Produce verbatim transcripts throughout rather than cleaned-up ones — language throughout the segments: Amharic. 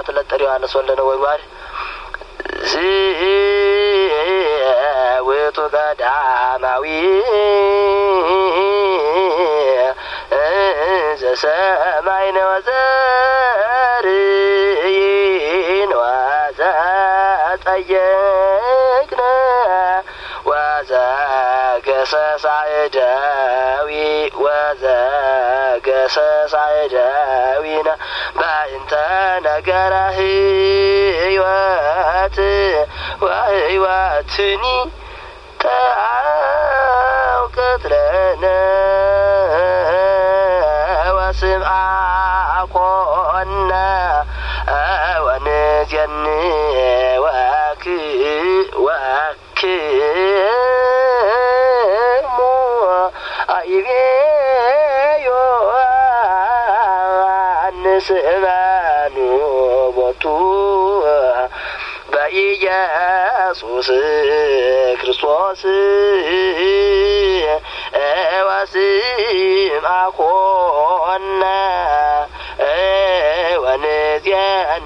ሰባት ለጠሪ ዮሐንስ ወልደ ነጎድጓድ ዚ ውእቱ ቀዳማዊ ዘሰማይነ ወዘርኢነ ወዘጠየቅነ ወዘገሰሳ እደዊ ወዘገሰሳ እደዊነ በእንተ ነገረ ሕይወት ወሕይወትኒ ተአውቀት ለነ ወስምዓ ኮነ ወንዜን ወክ ወክሙ አይቤ ዮሐንስ እመኑ ቦቱ በኢየሱስ ክርስቶስ ወስምዓ ኮነ ወንዜን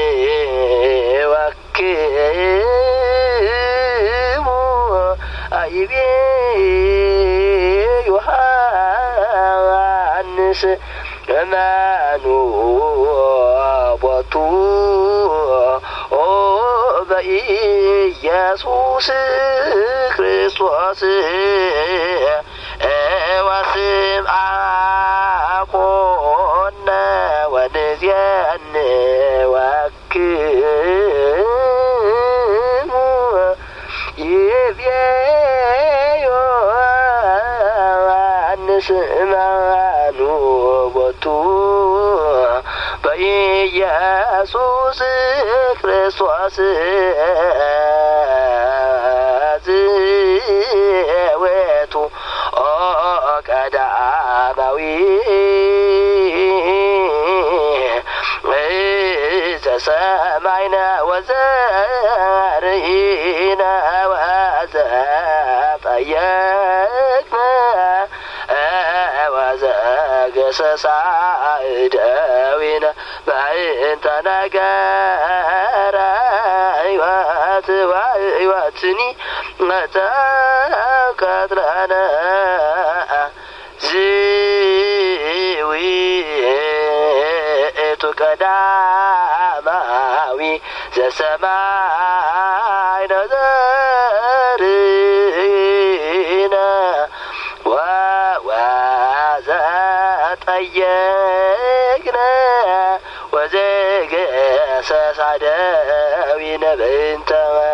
ወክሙ አይቤ ዮሐንስ እመኑ ቦቱ በኢየሱስ ክርስቶስ ወስምዓ ኮነ ወንዜን ወክሙ ይቤ ዮሐንስ እመኑ ቦቱ በኢየሱስ ክርስቶስ ዝውቱ ቀዳማዊ ዘሰማይነ ወዘርኢነ ወዘጠየቅነ ወዘገሰሳ እደዊነ በእንተ ነገረ ሕይወት ወሕይወትኒ ተአውቀት ለነ ዝውእቱ ቀዳማዊ ዘሰማይነ ወዘርኢነ ወዘጠየቅነ ወዘገሰሳ እደዊነ በእንተ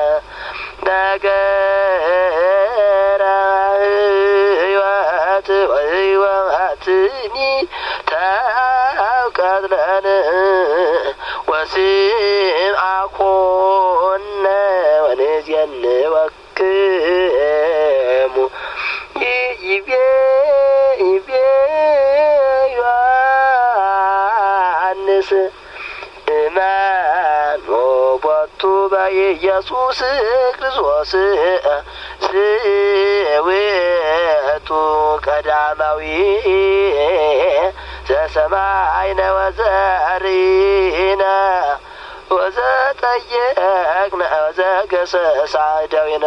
ነገረ ሕይወት ወሕይወትኒ ተአውቀት ለነ ወስምዓ ኮነ ወንዜን ወክሙ ይቤ ይቤ ዮሐንስ እመኑ ቦቱ በኢየሱስ ክርስቶስ ዝውእቱ ቀዳማዊ ዘሰማይነ ወዘርኢነ ወዘጠየቅነ ወዘገሰሳ እደዊነ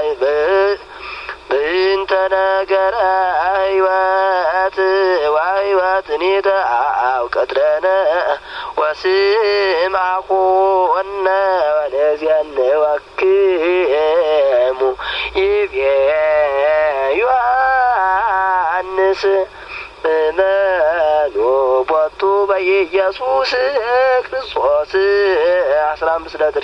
በእንተ ነገረ ሕይወት ወሕይወትኒ ተአውቀት ለነ ወስምዓ ኮነ ወንዜን ወክሙ ይቤ ዮሐንስ እመኑ ቦቱ በኢየሱስ ክርስቶስ አስራ አምስት